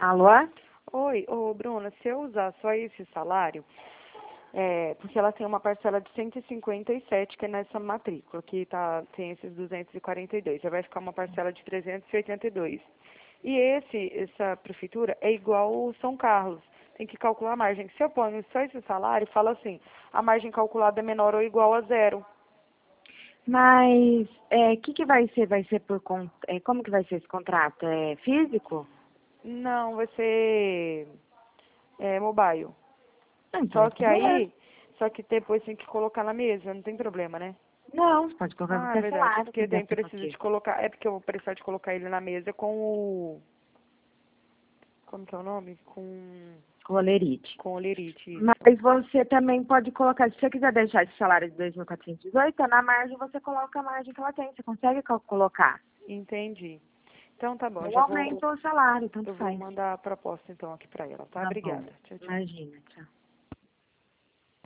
Alô? Oi, Bruna, se eu usar só esse salário, porque ela tem uma parcela de 157 que é nessa matrícula, que tem esses 242, já vai ficar uma parcela de 382. E essa prefeitura é igual o São Carlos, tem que calcular a margem. Se eu ponho só esse salário, fala assim, a margem calculada é menor ou igual a zero. Mas o que vai ser? Vai ser por conta. Como que vai ser esse contrato? É físico? Não, vai ser mobile. Ah, então, beleza. Só que depois tem que colocar na mesa, não tem problema, né? Não, você pode colocar Ah, é qualquer verdade, salário, porque quiser daí ser precisa qualquer. de colocar, é porque eu vou precisar de colocar ele na mesa como que é o nome? Colerite. Com o lerite, isso. Mas você também pode colocar, se você quiser deixar esse salário de 2.418, na margem você coloca a margem que ela tem. Você consegue colocar. Entendi. Então tá bom, Ou aumenta o salário, tanto eu vou faz. mandar a proposta então aqui pra ela, tá? Tá bom. Obrigada. Tchau, tchau. Imagina, tchau.